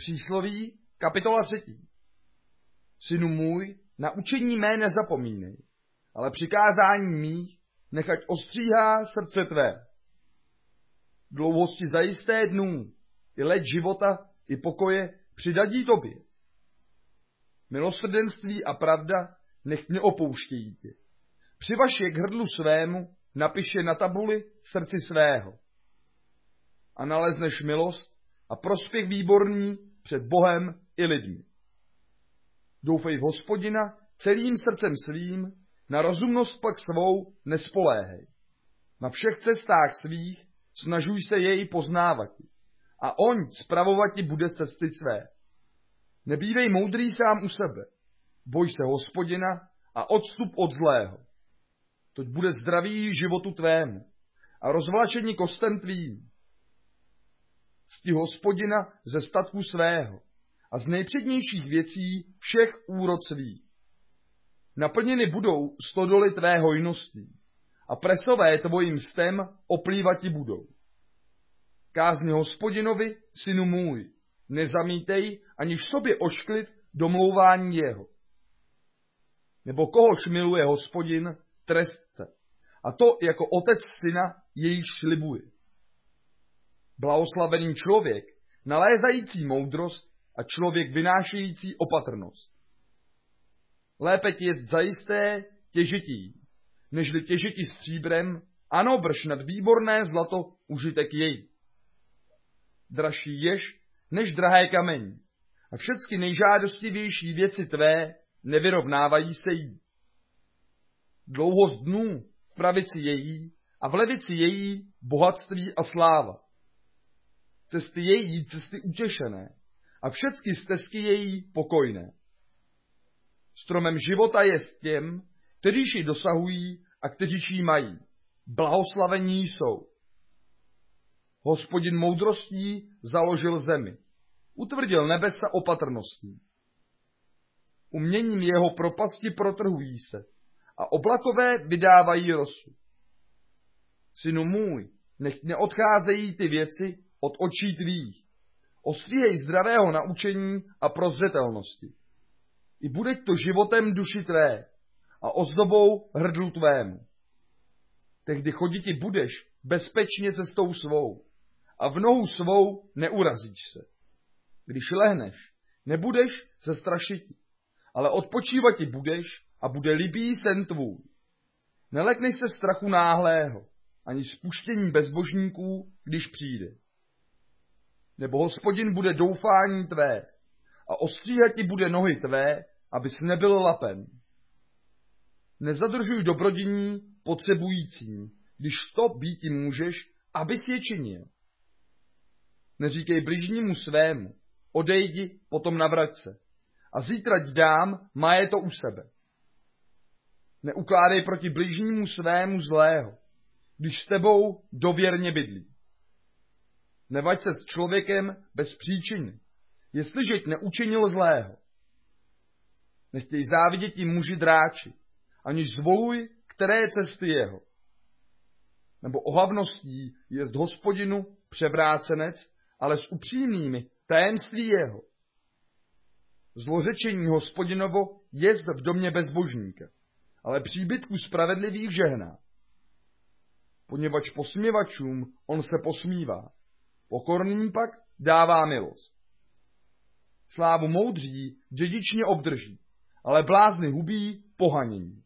Přísloví, kapitola 3. Synu můj, na učení mé nezapomínej, ale přikázání mých nechať ostříhá srdce tvé. Dlouhosti zajisté dnů, i let života, i pokoje přidadí tobě. Milosrdenství a pravda nech neopouštějí tě. Přivaž je k hrdlu svému, napiš je na tabuli srdci svého. A nalezneš milost a prospěch výborný před Bohem i lidmi. Doufej v Hospodina celým srdcem svým, na rozumnost pak svou nespoléhej. Na všech cestách svých snažuj se jej poznávati. A on spravovati bude cesty své. Nebývej moudrý sám u sebe. Boj se Hospodina a odstup od zlého. Toť bude zdraví životu tvému a rozvlačení kostem tvým. Cti Hospodina ze statku svého a z nejpřednějších věcí všech úrod svých. Naplněny budou stodoly tvé hojností a presové tvojím stem oplývati budou. Kázni Hospodinovi, synu můj, nezamítej, aniž sobě ošklid domlouvání jeho. Nebo kohož miluje Hospodin, trestce, a to jako otec syna jejíž slibuje. Blahoslavený člověk, nalézající moudrost a člověk vynášející opatrnost. Lépe ti je zajisté těžití, nežli těžití stříbrem, ano brž nad výborné zlato užitek jej. Dražší jež než drahé kamení a všecky nejžádostivější věci tvé nevyrovnávají se jí. Dlouhost dnů v pravici její a v levici její bohatství a sláva. Cesty její cesty utěšené a všecky stezky její pokojné. Stromem života jest těm, kteříž ji dosahují a kteříž ji mají. Blahoslavení jsou. Hospodin moudrostí založil zemi. Utvrdil nebesa opatrností. Uměním jeho propasti protrhují se a oblakové vydávají rosu. Synu můj, nech neodcházejí ty věci od očí tvých. Ostříhej zdravého naučení a prozřetelnosti. I bude to životem duši tvé a ozdobou hrdlu tvému. Tehdy choditi budeš bezpečně cestou svou a v nohu svou neurazíš se. Když lehneš, nebudeš se strašiti, ale odpočívati budeš a bude libý sen tvůj. Nelekneš se strachu náhlého, ani spuštění bezbožníků, když přijde. Nebo Hospodin bude doufání tvé a ostříhati bude nohy tvé, abys nebyl lapen. Nezadržuj dobrodiní potřebujícím, když to býti můžeš, abys je činil. Neříkej bližnímu svému, odejdi, potom navrať se. A zítra dám, má je to u sebe. Neukládej proti bližnímu svému zlého, když s tebou dověrně bydlí. Nevaď se s člověkem bez příčiny, jestliže jsi neučinil zlého. Nechtěj závidět ti muži dráči, aniž zvoluj, které cesty jeho. Nebo ohavností jest Hospodinu převrácenec, ale s upřímnými tajemství jeho. Zlořečení Hospodinovo jest v domě bezbožníka, ale příbytku spravedlivých žehná. Poněvadž posměvačům on se posmívá, pokorným pak dává milost. Slávu moudří dědičně obdrží, ale blázny hubí pohanění.